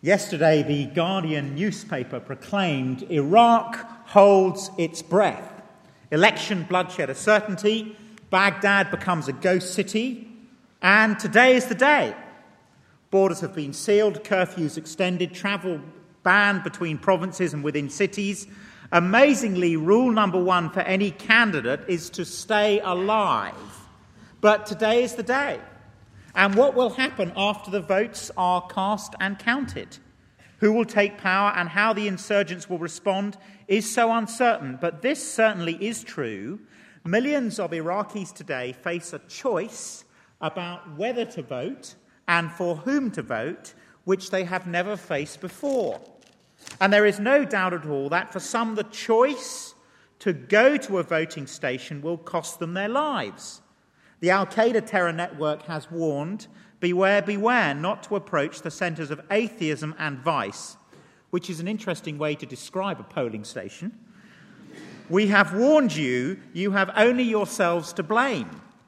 Yesterday, the Guardian newspaper proclaimed Iraq holds its breath. Election bloodshed a certainty, Baghdad becomes a ghost city, and today is the day. Borders have been sealed, curfews extended, travel banned between provinces and within cities. Amazingly, rule number one for any candidate is to stay alive. But today is the day. And what will happen after the votes are cast and counted? Who will take power and how the insurgents will respond is so uncertain. But this certainly is true. Millions of Iraqis today face a choice about whether to vote and for whom to vote, which they have never faced before. And there is no doubt at all that for some the choice to go to a voting station will cost them their lives. The Al-Qaeda terror network has warned, beware, beware, not to approach the centres of atheism and vice, which is an interesting way to describe a polling station. We have warned you, you have only yourselves to blame.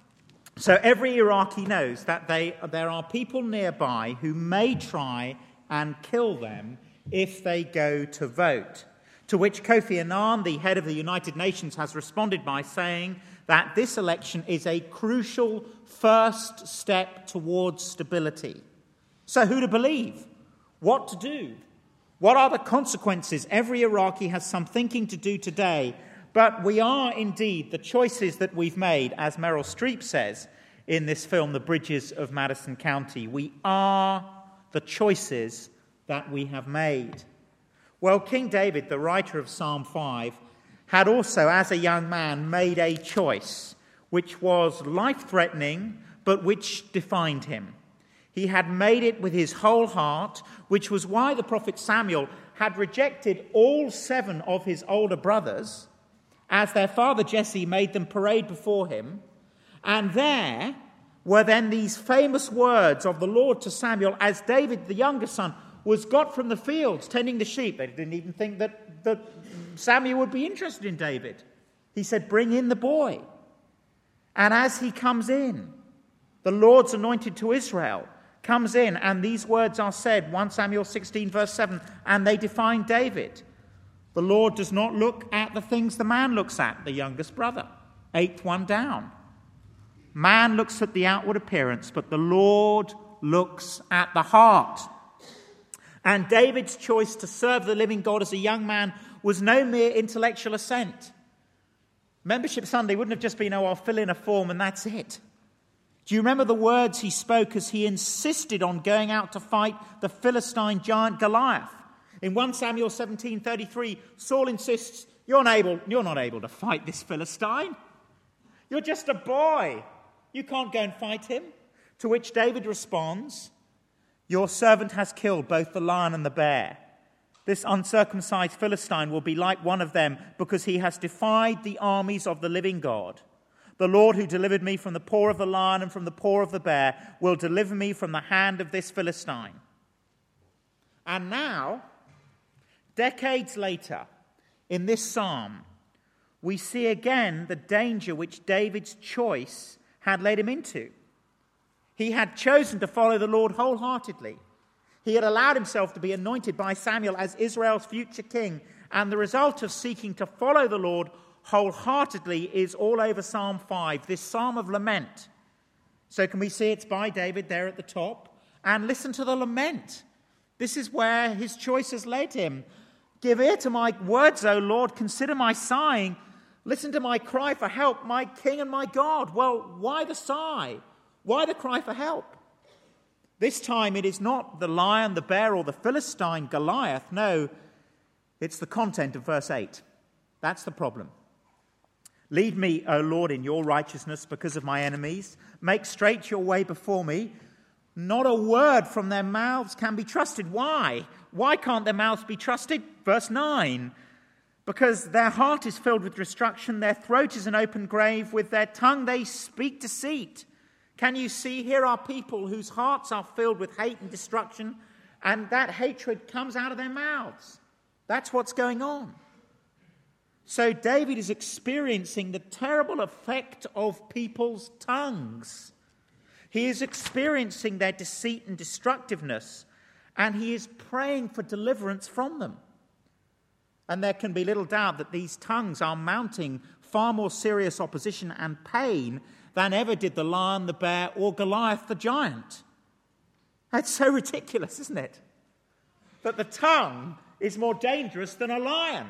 So every Iraqi knows that there are people nearby who may try and kill them if they go to vote. To which Kofi Annan, the head of the United Nations, has responded by saying that this election is a crucial first step towards stability. So who to believe? What to do? What are the consequences? Every Iraqi has some thinking to do today, but we are indeed the choices that we've made, as Meryl Streep says in this film, The Bridges of Madison County. We are the choices that we have made. Well, King David, the writer of Psalm 5, had also, as a young man, made a choice which was life-threatening, but which defined him. He had made it with his whole heart, which was why the prophet Samuel had rejected all 7 of his older brothers, as their father Jesse made them parade before him. And there were then these famous words of the Lord to Samuel as David, the younger son, was got from the fields tending the sheep. They didn't even think that Samuel would be interested in David. He said, bring in the boy. And as he comes in, the Lord's anointed to Israel comes in, and these words are said, 1 Samuel 16, verse 7, and they define David. The Lord does not look at the things the man looks at, the youngest brother, 8th one down. Man looks at the outward appearance, but the Lord looks at the heart. And David's choice to serve the living God as a young man was no mere intellectual assent. Membership Sunday wouldn't have just been, I'll fill in a form and that's it. Do you remember the words he spoke as he insisted on going out to fight the Philistine giant Goliath? In 1 Samuel 17:33, Saul insists, you're not able to fight this Philistine. You're just a boy. You can't go and fight him. To which David responds, your servant has killed both the lion and the bear. This uncircumcised Philistine will be like one of them because he has defied the armies of the living God. The Lord who delivered me from the paw of the lion and from the paw of the bear will deliver me from the hand of this Philistine. And now, decades later, in this psalm, we see again the danger which David's choice had led him into. He had chosen to follow the Lord wholeheartedly. He had allowed himself to be anointed by Samuel as Israel's future king. And the result of seeking to follow the Lord wholeheartedly is all over Psalm 5, this psalm of lament. So can we see it's by David there at the top? And listen to the lament. This is where his choice has led him. Give ear to my words, O Lord. Consider my sighing. Listen to my cry for help, my King and my God. Well, why the sigh? Why the cry for help? This time it is not the lion, the bear, or the Philistine Goliath. No, it's the content of verse 8. That's the problem. Lead me, O Lord, in your righteousness because of my enemies. Make straight your way before me. Not a word from their mouths can be trusted. Why? Why can't their mouths be trusted? Verse 9. Because their heart is filled with destruction, their throat is an open grave, with their tongue they speak deceit. Can you see, here are people whose hearts are filled with hate and destruction, and that hatred comes out of their mouths. That's what's going on. So David is experiencing the terrible effect of people's tongues. He is experiencing their deceit and destructiveness. and he is praying for deliverance from them. And there can be little doubt that these tongues are mounting far more serious opposition and pain than ever did the lion, the bear, or Goliath the giant. That's so ridiculous, isn't it? That the tongue is more dangerous than a lion.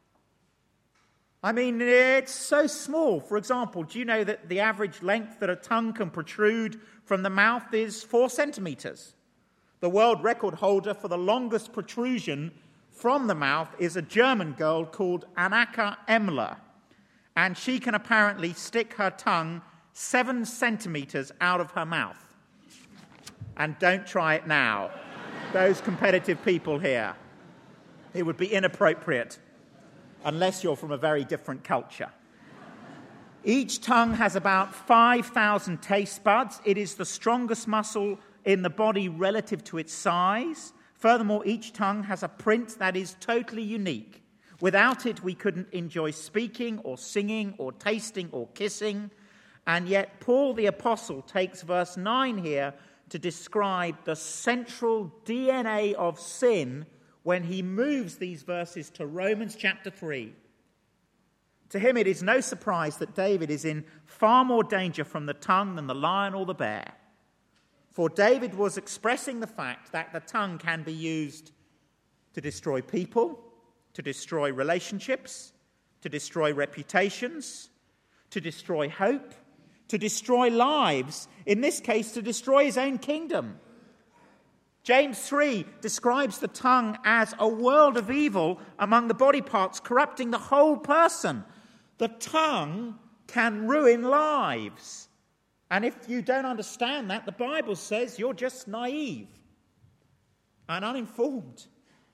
I mean, it's so small. For example, do you know that the average length that a tongue can protrude from the mouth is 4 centimetres? The world record holder for the longest protrusion from the mouth is a German girl called Annika Emmler, and she can apparently stick her tongue 7 centimetres out of her mouth. And don't try it now. Those competitive people here. It would be inappropriate unless you're from a very different culture. Each tongue has about 5,000 taste buds. It is the strongest muscle in the body relative to its size. Furthermore, each tongue has a print that is totally unique. Without it, we couldn't enjoy speaking or singing or tasting or kissing. And yet, Paul the Apostle takes verse 9 here to describe the central DNA of sin when he moves these verses to Romans chapter 3. To him, it is no surprise that David is in far more danger from the tongue than the lion or the bear. For David was expressing the fact that the tongue can be used to destroy people, to destroy relationships, to destroy reputations, to destroy hope, to destroy lives, in this case, to destroy his own kingdom. James 3 describes the tongue as a world of evil among the body parts, corrupting the whole person. The tongue can ruin lives. And if you don't understand that, the Bible says you're just naive and uninformed.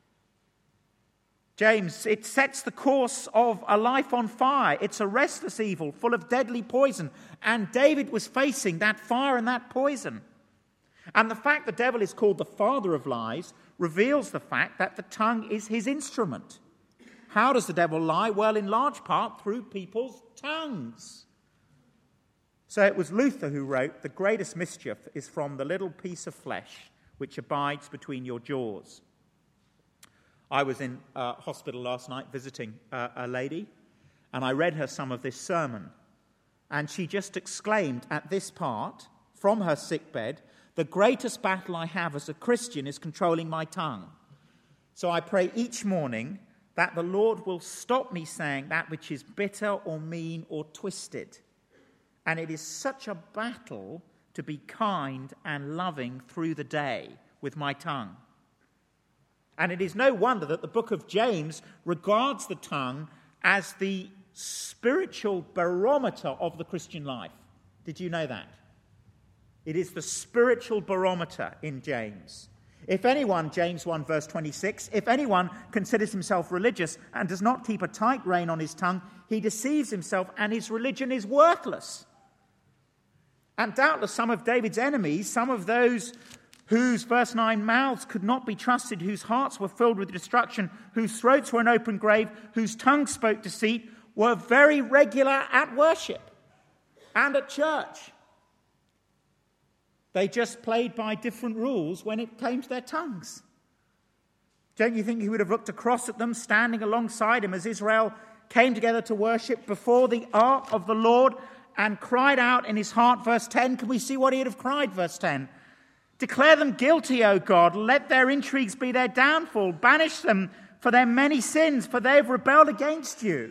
James, it sets the course of a life on fire. It's a restless evil full of deadly poison. And David was facing that fire and that poison. And the fact the devil is called the father of lies reveals the fact that the tongue is his instrument. How does the devil lie? Well, in large part through people's tongues. So it was Luther who wrote, "The greatest mischief is from the little piece of flesh which abides between your jaws." I was in hospital last night visiting a lady, and I read her some of this sermon. And she just exclaimed at this part, from her sickbed, "The greatest battle I have as a Christian is controlling my tongue." So I pray each morning that the Lord will stop me saying that which is bitter or mean or twisted. And it is such a battle to be kind and loving through the day with my tongue. And it is no wonder that the book of James regards the tongue as the spiritual barometer of the Christian life. Did you know that? It is the spiritual barometer in James. If anyone, James 1 verse 26, if anyone considers himself religious and does not keep a tight rein on his tongue, he deceives himself and his religion is worthless. And doubtless some of David's enemies, some of those whose, verse 9, mouths could not be trusted, whose hearts were filled with destruction, whose throats were an open grave, whose tongues spoke deceit, were very regular at worship and at church. They just played by different rules when it came to their tongues. Don't you think he would have looked across at them, standing alongside him as Israel came together to worship before the ark of the Lord and cried out in his heart, verse 10? Can we see what he'd have cried, verse 10? "Declare them guilty, O God. Let their intrigues be their downfall. Banish them for their many sins, for they have rebelled against you."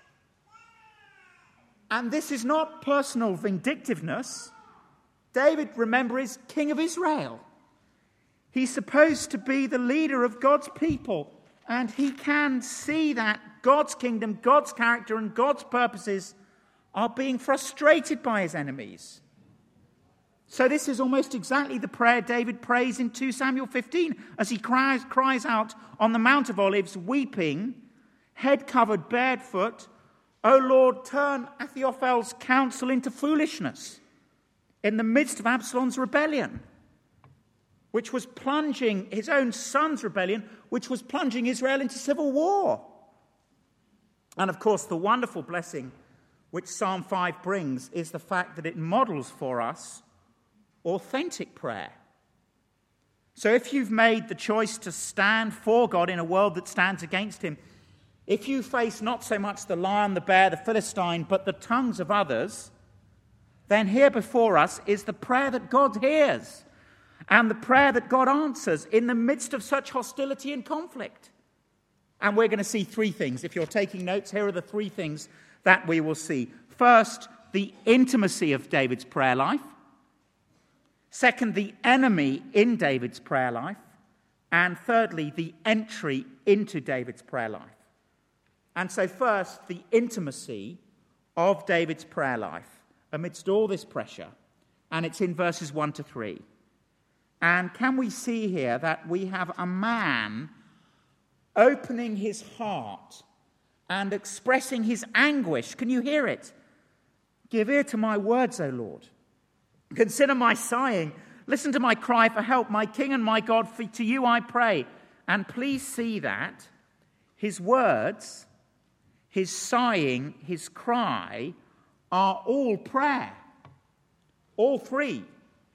And this is not personal vindictiveness. David, remember, is king of Israel. He's supposed to be the leader of God's people. And he can see that God's kingdom, God's character, and God's purposes are being frustrated by his enemies. So this is almost exactly the prayer David prays in 2 Samuel 15 as he cries out on the Mount of Olives, weeping, head covered, barefoot, "O Lord, turn Ahithophel's counsel into foolishness," in the midst of Absalom's rebellion, which was plunging, his own son's rebellion, which was plunging Israel into civil war. And of course, the wonderful blessing which Psalm 5 brings is the fact that it models for us authentic prayer. So if you've made the choice to stand for God in a world that stands against him, if you face not so much the lion, the bear, the Philistine, but the tongues of others, then here before us is the prayer that God hears and the prayer that God answers in the midst of such hostility and conflict. And we're going to see three things. If you're taking notes, here are the three things that we will see. First, the intimacy of David's prayer life. Second, the enemy in David's prayer life. And thirdly, the entry into David's prayer life. And so first, the intimacy of David's prayer life amidst all this pressure. And it's in verses 1 to 3. And can we see here that we have a man opening his heart and expressing his anguish? Can you hear it? Give ear to my words, O Lord. Consider my sighing. Listen to my cry for help, my King and my God, for to you I pray. And please see that his words, his sighing, his cry are all prayer. All three.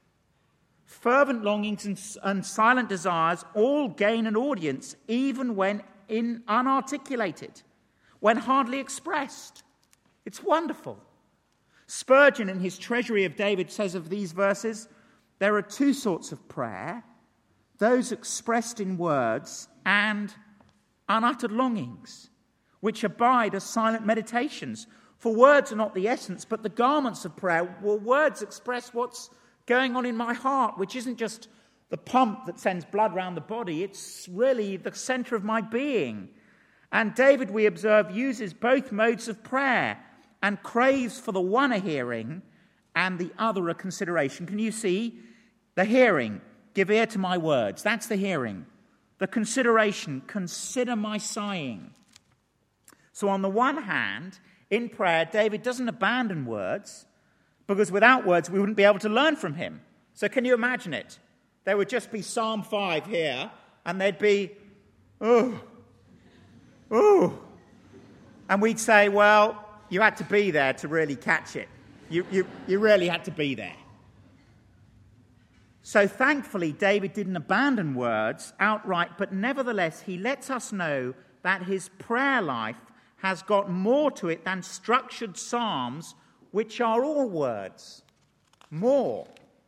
Fervent longings and silent desires all gain an audience, even when unarticulated, when hardly expressed. It's wonderful. Spurgeon, in his Treasury of David, says of these verses, there are two sorts of prayer, those expressed in words and unuttered longings, which abide as silent meditations. For words are not the essence, but the garments of prayer. Well, words express what's going on in my heart, which isn't just the pump that sends blood round the body. It's really the center of my being. And David, we observe, uses both modes of prayer and craves for the one a hearing and the other a consideration. Can you see? The hearing, give ear to my words. That's the hearing. The consideration, consider my sighing. So on the one hand, in prayer, David doesn't abandon words, because without words we wouldn't be able to learn from him. So can you imagine it? There would just be Psalm 5 here, and there'd be, oh, and we'd say, well, you had to be there to really catch it. You really had to be there. So thankfully, David didn't abandon words outright, but nevertheless, he lets us know that his prayer life has got more to it than structured psalms, which are all words. More.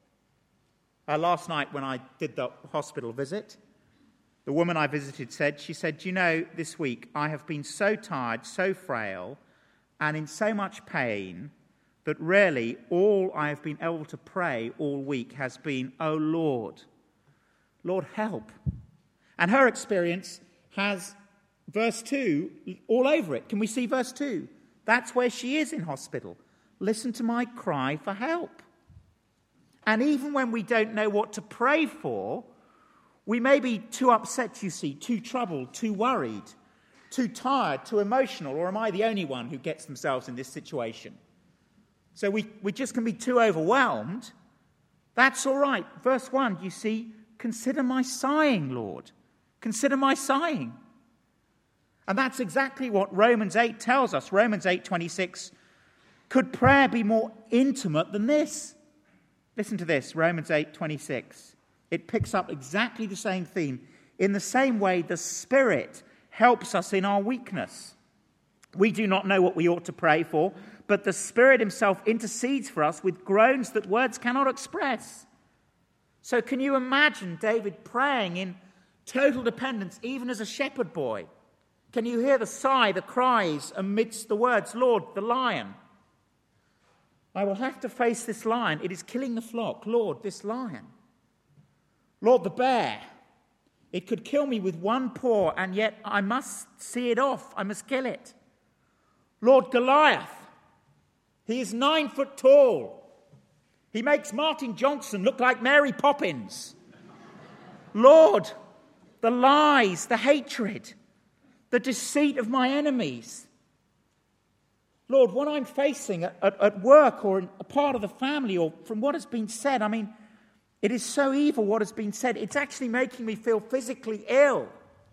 Last night when I did the hospital visit, the woman I visited said, you know, this week I have been so tired, so frail, and in so much pain that really all I have been able to pray all week has been, oh Lord, Lord, help. And her experience has verse 2 all over it. Can we see verse 2? That's where she is in hospital. Listen to my cry for help. And even when we don't know what to pray for, we may be too upset, you see, too troubled, too worried, too tired, too emotional, or am I the only one who gets themselves in this situation? So we just can be too overwhelmed. That's all right. Verse 1, you see, consider my sighing, Lord. Consider my sighing. And that's exactly what Romans 8 tells us. Romans 8:26. Could prayer be more intimate than this? Listen to this, Romans 8:26. It picks up exactly the same theme. In the same way, the Spirit helps us in our weakness. We do not know what we ought to pray for, but the Spirit himself intercedes for us with groans that words cannot express. So can you imagine David praying in total dependence, even as a shepherd boy? Can you hear the sigh, the cries amidst the words, Lord, the lion. I will have to face this lion. It is killing the flock. Lord, this lion. Lord, the bear. It could kill me with one paw, and yet I must see it off. I must kill it. Lord, Goliath. He is 9 foot tall. He makes Martin Johnson look like Mary Poppins. Lord, the lies, the hatred, the deceit of my enemies. Lord, what I'm facing at work or in a part of the family or from what has been said, I mean, it is so evil what has been said. It's actually making me feel physically ill.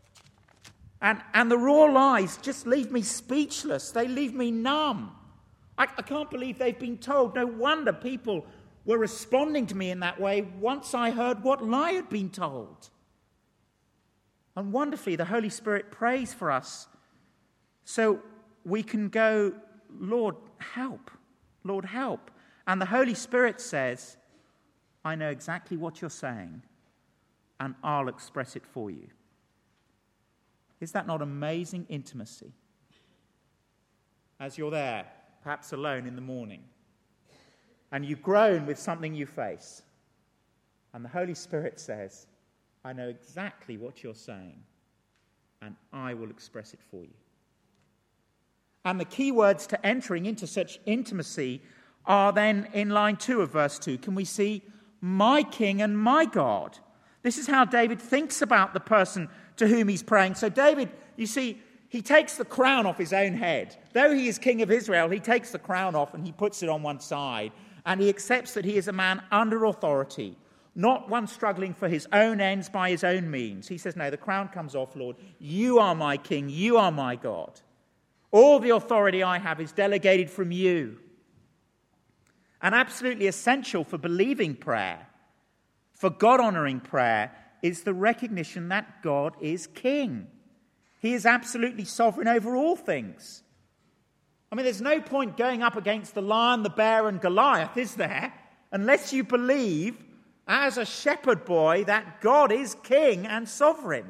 And the raw lies just leave me speechless. They leave me numb. I can't believe they've been told. No wonder people were responding to me in that way once I heard what lie had been told. And wonderfully, the Holy Spirit prays for us so we can go, Lord, help. Lord, help. And the Holy Spirit says, I know exactly what you're saying, and I'll express it for you. Is that not amazing intimacy? As you're there, perhaps alone in the morning, and you groan with something you face, and the Holy Spirit says, I know exactly what you're saying, and I will express it for you. And the key words to entering into such intimacy are then in line 2 of verse 2. Can we see, my King and my God? This is how David thinks about the person to whom he's praying. So David, you see, he takes the crown off his own head. Though he is king of Israel, he takes the crown off and he puts it on one side. And he accepts that he is a man under authority, not one struggling for his own ends by his own means. He says, no, the crown comes off, Lord. You are my King. You are my God. All the authority I have is delegated from you. And absolutely essential for believing prayer, for God-honoring prayer, is the recognition that God is King. He is absolutely sovereign over all things. I mean, there's no point going up against the lion, the bear, and Goliath, is there? Unless you believe, as a shepherd boy, that God is King and sovereign.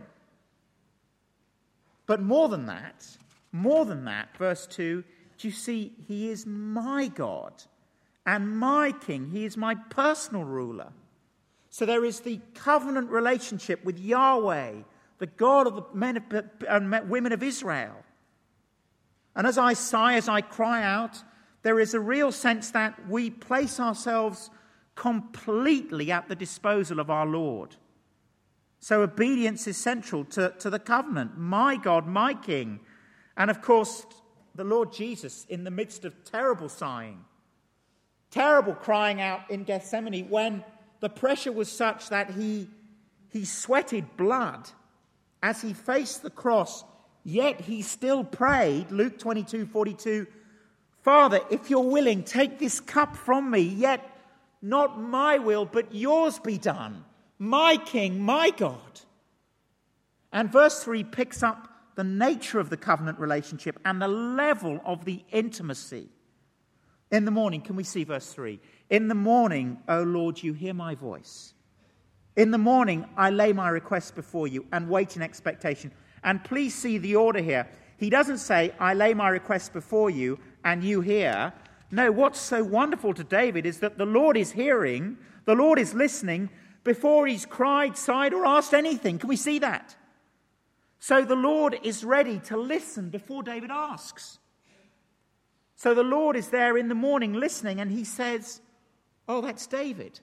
But more than that, verse 2, do you see, he is my God and my King. He is my personal ruler. So there is the covenant relationship with Yahweh, the God of the men and women of Israel. And as I sigh, as I cry out, there is a real sense that we place ourselves completely at the disposal of our Lord. So obedience is central to the covenant. My God, my King. And of course, the Lord Jesus, in the midst of terrible sighing, terrible crying out in Gethsemane, when the pressure was such that he sweated blood as he faced the cross, yet he still prayed, Luke 22:42, Father, if you're willing, take this cup from me, yet not my will, but yours be done. My King, my God. And verse 3 picks up the nature of the covenant relationship and the level of the intimacy. In the morning, can we see verse 3? In the morning, O Lord, you hear my voice. In the morning, I lay my requests before you and wait in expectation. And please see the order here. He doesn't say, I lay my requests before you and you hear. No, what's so wonderful to David is that the Lord is hearing, the Lord is listening before he's cried, sighed, or asked anything. Can we see that? So the Lord is ready to listen before David asks. So the Lord is there in the morning listening, and he says, oh, that's David.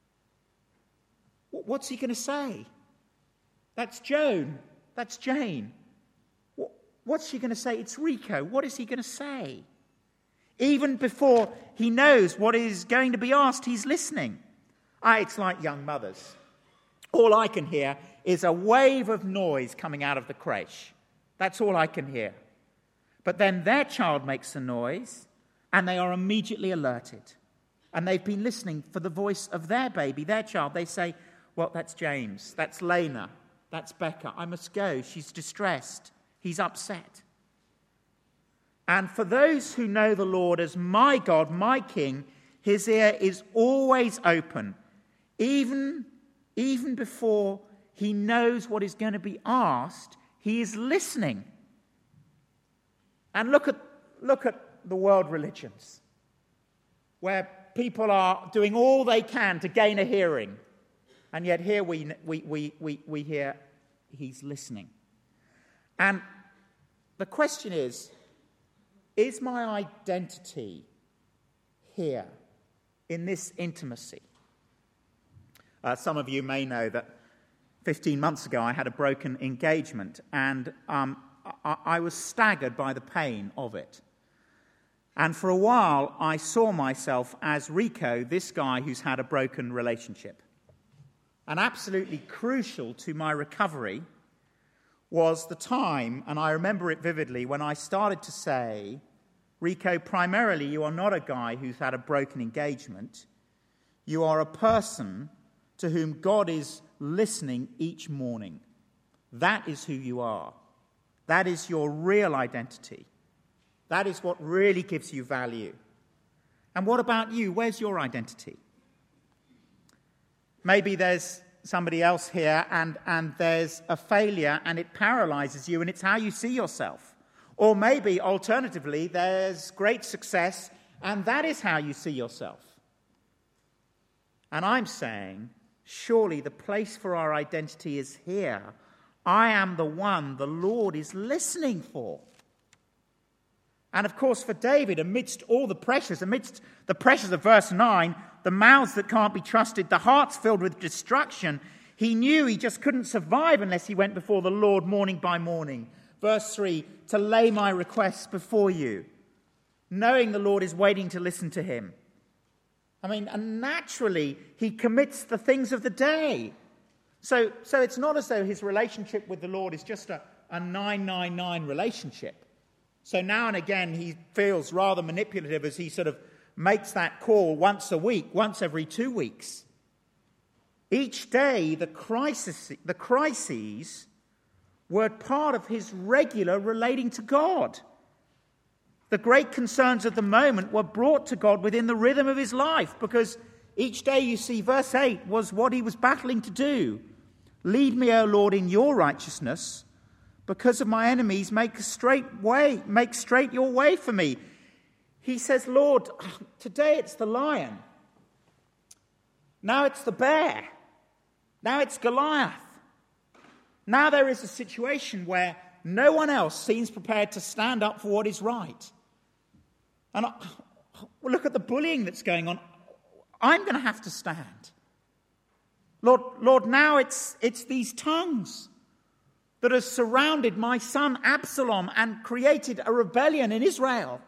What's he going to say? That's Joan. That's Jane. What's she going to say? It's Rico. What is he going to say? Even before he knows what is going to be asked, he's listening. It's like young mothers. All I can hear is a wave of noise coming out of the creche. That's all I can hear. But then their child makes a noise, and they are immediately alerted. And they've been listening for the voice of their baby, their child. They say, well, that's James, that's Lena, that's Becca. I must go. She's distressed. He's upset. And for those who know the Lord as my God, my King, his ear is always open, even before he knows what is going to be asked. He is listening. And look at the world religions, where people are doing all they can to gain a hearing, and yet here we hear he's listening. And the question is my identity here in this intimacy? Some of you may know that 15 months ago I had a broken engagement, and I was staggered by the pain of it. And for a while, I saw myself as Rico, this guy who's had a broken relationship. And absolutely crucial to my recovery was the time, and I remember it vividly, when I started to say, Rico, primarily you are not a guy who's had a broken engagement. You are a person to whom God is listening each morning. That is who you are. That is your real identity. That is what really gives you value. And what about you? Where's your identity? Maybe there's somebody else here and there's a failure and it paralyzes you and it's how you see yourself. Or maybe, alternatively, there's great success and that is how you see yourself. And I'm saying, surely the place for our identity is here. I am the one the Lord is listening for. And of course, for David, amidst the pressures of verse 9, the mouths that can't be trusted, the hearts filled with destruction, he knew he just couldn't survive unless he went before the Lord morning by morning. Verse 3, to lay my requests before you, knowing the Lord is waiting to listen to him. And naturally, he commits the things of the day. So it's not as though his relationship with the Lord is just a 999 relationship. So now and again, he feels rather manipulative as he sort of makes that call once a week, once every 2 weeks. Each day, the crises were part of his regular relating to God. The great concerns of the moment were brought to God within the rhythm of his life, because each day, you see, verse 8 was what he was battling to do. Lead me, O Lord, in your righteousness. Because of my enemies, make straight your way for me. He says, Lord, today it's the lion. Now it's the bear. Now it's Goliath. Now there is a situation where no one else seems prepared to stand up for what is right. And look at the bullying that's going on. I'm going to have to stand. Lord, now it's these tongues that has surrounded my son Absalom and created a rebellion in Israel.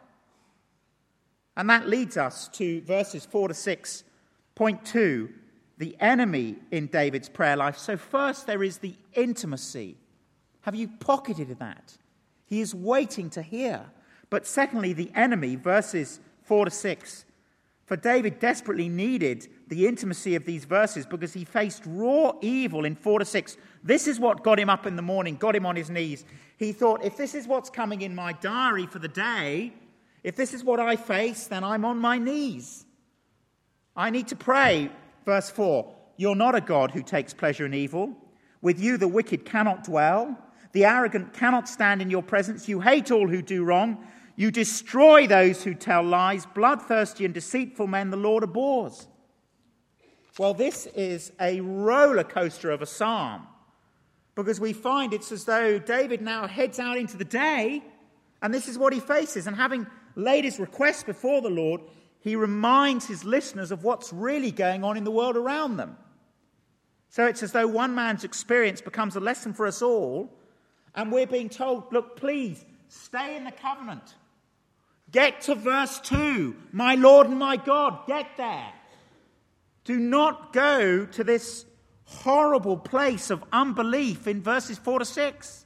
And that leads us to verses 4 to 6, point 2, the enemy in David's prayer life. So first there is the intimacy. Have you pocketed that? He is waiting to hear. But secondly, the enemy, verses 4 to 6. For David desperately needed the intimacy of these verses because he faced raw evil in 4 to 6. This is what got him up in the morning, got him on his knees. He thought, if this is what's coming in my diary for the day, if this is what I face, then I'm on my knees. I need to pray. Verse 4, you're not a God who takes pleasure in evil. With you the wicked cannot dwell. The arrogant cannot stand in your presence. You hate all who do wrong. You destroy those who tell lies. Bloodthirsty and deceitful men the Lord abhors. Well, this is a roller coaster of a psalm, because we find it's as though David now heads out into the day, and this is what he faces. And having laid his request before the Lord, he reminds his listeners of what's really going on in the world around them. So it's as though one man's experience becomes a lesson for us all, and we're being told, look, please, stay in the covenant. Get to verse 2. My Lord and my God, get there. Do not go to this horrible place of unbelief in verses 4 to 6.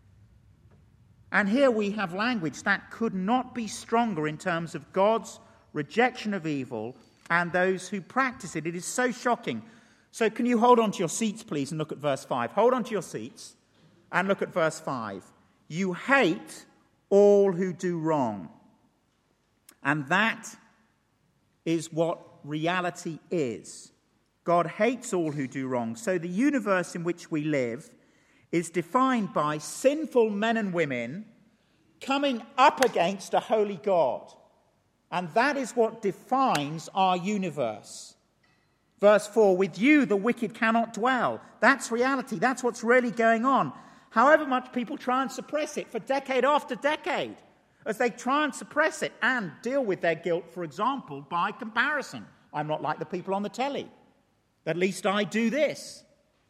And here we have language that could not be stronger in terms of God's rejection of evil and those who practice it. It is so shocking. So can you hold on to your seats, please, and look at verse 5. Hold on to your seats and look at verse 5. You hate all who do wrong. And that is what reality is. God hates all who do wrong. So the universe in which we live is defined by sinful men and women coming up against a holy God. And that is what defines our universe. Verse 4, with you the wicked cannot dwell. That's reality. That's what's really going on. However much people try and suppress it for decade after decade, as they try and suppress it and deal with their guilt, for example, by comparison. I'm not like the people on the telly. At least I do this.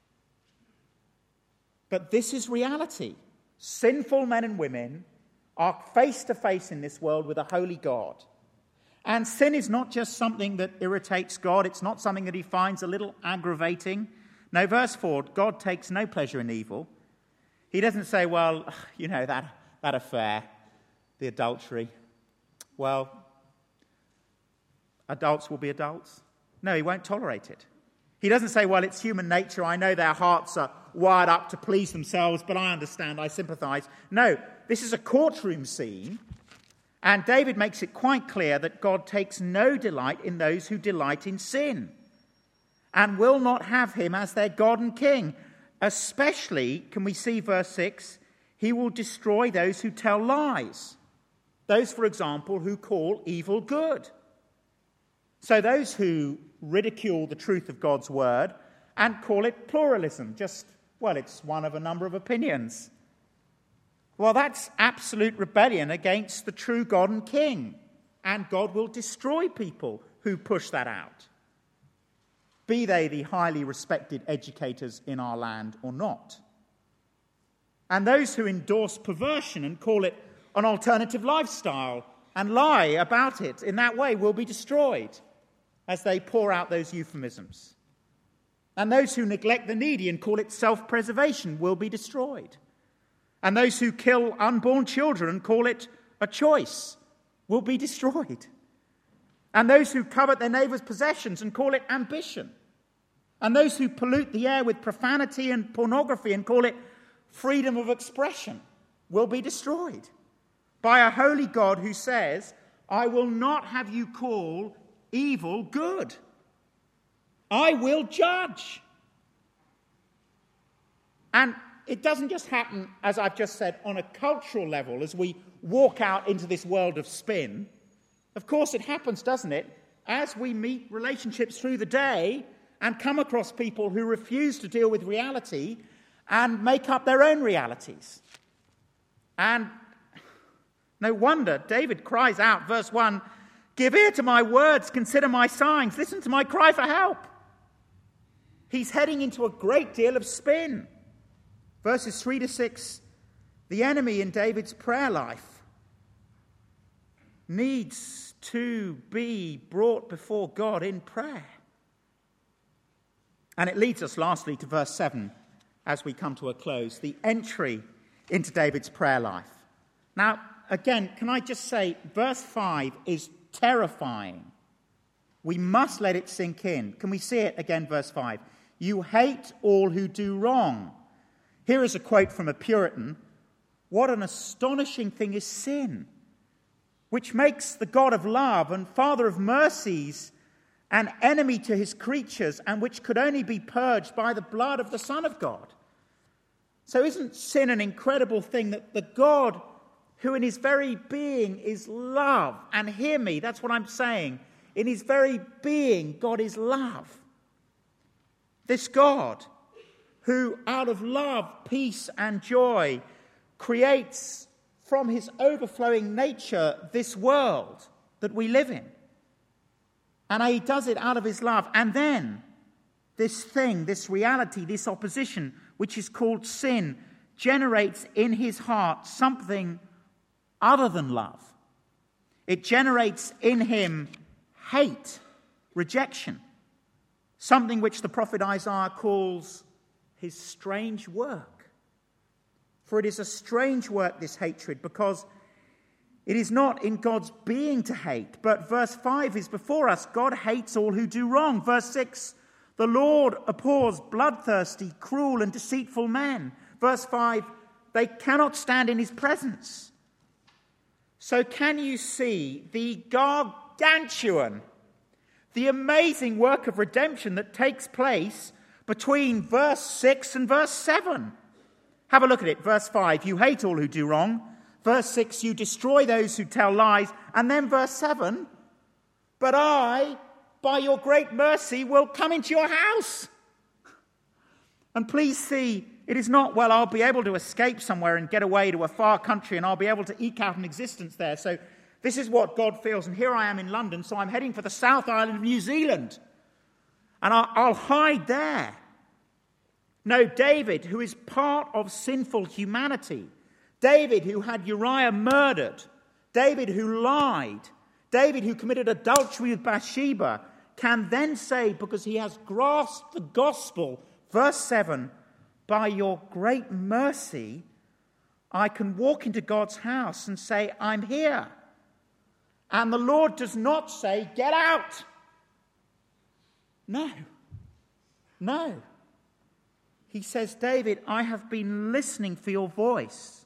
But this is reality. Sinful men and women are face to face in this world with a holy God. And sin is not just something that irritates God. It's not something that he finds a little aggravating. No, verse 4, God takes no pleasure in evil. He doesn't say, well, you know, that affair, the adultery. Well, adults will be adults. No, he won't tolerate it. He doesn't say, well, it's human nature. I know their hearts are wired up to please themselves, but I understand, I sympathize. No, this is a courtroom scene, and David makes it quite clear that God takes no delight in those who delight in sin and will not have him as their God and king. Especially, can we see verse 6, he will destroy those who tell lies. Those, for example, who call evil good. So those who ridicule the truth of God's word and call it pluralism, it's one of a number of opinions. Well, that's absolute rebellion against the true God and King, and God will destroy people who push that out, be they the highly respected educators in our land or not. And those who endorse perversion and call it an alternative lifestyle and lie about it in that way will be destroyed as they pour out those euphemisms. And those who neglect the needy and call it self-preservation will be destroyed. And those who kill unborn children and call it a choice will be destroyed. And those who covet their neighbour's possessions and call it ambition. And those who pollute the air with profanity and pornography and call it freedom of expression will be destroyed by a holy God who says, I will not have you call evil good. I will judge. And it doesn't just happen, as I've just said, on a cultural level as we walk out into this world of spin. Of course it happens, doesn't it, as we meet relationships through the day and come across people who refuse to deal with reality and make up their own realities. And no wonder David cries out, verse 1, give ear to my words, consider my signs, listen to my cry for help. He's heading into a great deal of spin. Verses 3 to 6, the enemy in David's prayer life needs to be brought before God in prayer. And it leads us lastly to verse 7 as we come to a close, the entry into David's prayer life. Now, again, can I just say, verse 5 is terrifying. We must let it sink in. Can we see it again, verse 5? You hate all who do wrong. Here is a quote from a Puritan. What an astonishing thing is sin, which makes the God of love and Father of mercies an enemy to his creatures, and which could only be purged by the blood of the Son of God. So isn't sin an incredible thing, that the God who in his very being is love, and hear me, that's what I'm saying, in his very being, God is love. This God who out of love, peace and joy creates from his overflowing nature this world that we live in. And he does it out of his love. And then this thing, this reality, this opposition, which is called sin, generates in his heart something other than love. It generates in him hate, rejection, something which the prophet Isaiah calls his strange work. For it is a strange work, this hatred, because it is not in God's being to hate. But verse 5 is before us. God hates all who do wrong. Verse 6, the Lord abhors bloodthirsty, cruel and deceitful men. Verse 5, they cannot stand in his presence. So can you see the gargantuan, the amazing work of redemption that takes place between verse 6 and verse 7? Have a look at it. Verse 5, you hate all who do wrong. Verse 6, you destroy those who tell lies. And then verse 7, but I, by your great mercy, will come into your house. And please see, it is not, well, I'll be able to escape somewhere and get away to a far country and I'll be able to eke out an existence there. So this is what God feels. And here I am in London, so I'm heading for the South Island of New Zealand. And I'll hide there. No, David, who is part of sinful humanity, David who had Uriah murdered, David who lied, David who committed adultery with Bathsheba, can then say, because he has grasped the gospel, verse 7, by your great mercy, I can walk into God's house and say, I'm here. And the Lord does not say, get out. No. No. He says, David, I have been listening for your voice.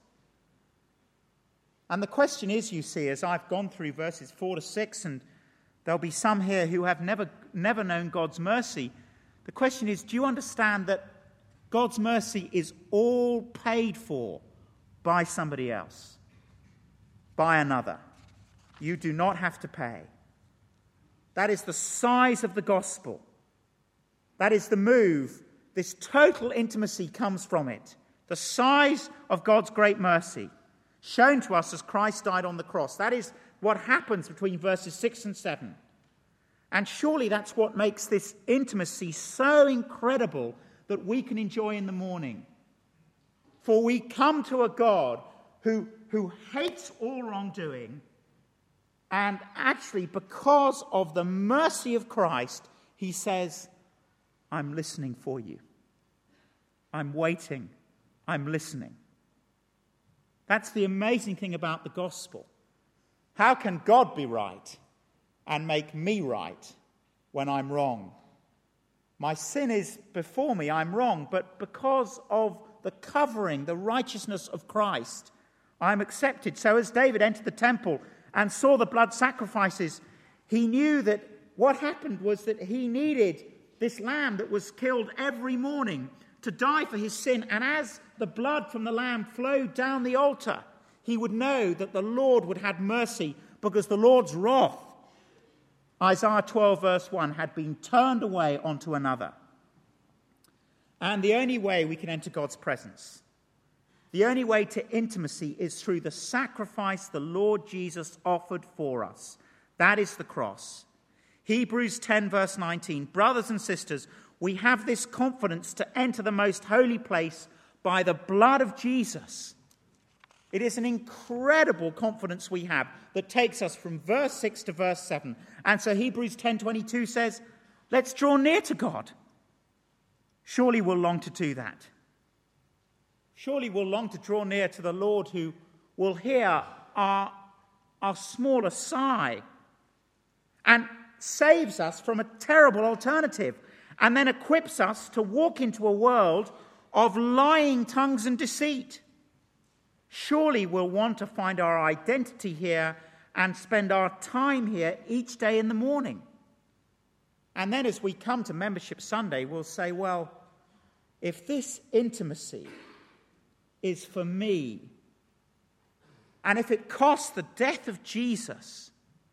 And the question is, you see, as I've gone through verses 4 to 6, and there'll be some here who have never known God's mercy, the question is, do you understand that God's mercy is all paid for by somebody else, by another? You do not have to pay. That is the size of the gospel. That is the move. This total intimacy comes from it. The size of God's great mercy shown to us as Christ died on the cross. That is what happens between verses 6 and 7. And surely that's what makes this intimacy so incredible that we can enjoy in the morning. For we come to a God who hates all wrongdoing, and actually, because of the mercy of Christ, he says, I'm listening for you. I'm waiting. I'm listening. That's the amazing thing about the gospel. How can God be right and make me right when I'm wrong? My sin is before me, I'm wrong, but because of the covering, the righteousness of Christ, I'm accepted. So as David entered the temple and saw the blood sacrifices, he knew that what happened was that he needed this lamb that was killed every morning to die for his sin. And as the blood from the lamb flowed down the altar, he would know that the Lord would have mercy, because the Lord's wrath, Isaiah 12 verse 1, had been turned away onto another. And the only way we can enter God's presence, the only way to intimacy, is through the sacrifice the Lord Jesus offered for us. That is the cross. Hebrews 10 verse 19, brothers and sisters, we have this confidence to enter the most holy place by the blood of Jesus. It is an incredible confidence we have that takes us from verse 6 to verse 7. And so Hebrews 10:22 says, let's draw near to God. Surely we'll long to do that. Surely we'll long to draw near to the Lord, who will hear our smaller sigh and saves us from a terrible alternative, and then equips us to walk into a world of lying tongues and deceit. Surely we'll want to find our identity here and spend our time here each day in the morning. And then as we come to Membership Sunday, we'll say, well, if this intimacy is for me, and if it costs the death of Jesus,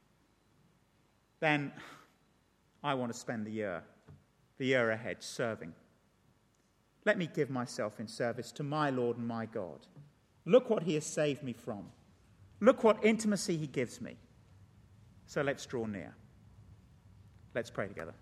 then I want to spend the year ahead serving. Let me give myself in service to my Lord and my God. Look what he has saved me from. Look what intimacy he gives me. So let's draw near. Let's pray together.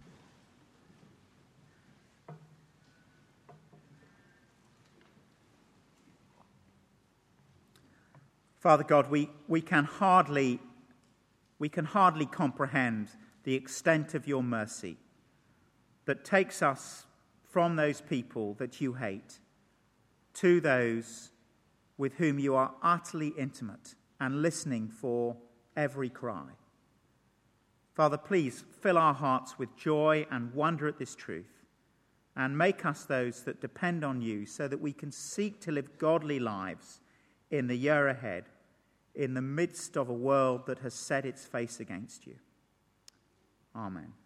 Father God, we can hardly comprehend the extent of your mercy that takes us from those people that you hate to those with whom you are utterly intimate and listening for every cry. Father, please fill our hearts with joy and wonder at this truth, and make us those that depend on you, so that we can seek to live godly lives in the year ahead, in the midst of a world that has set its face against you. Amen.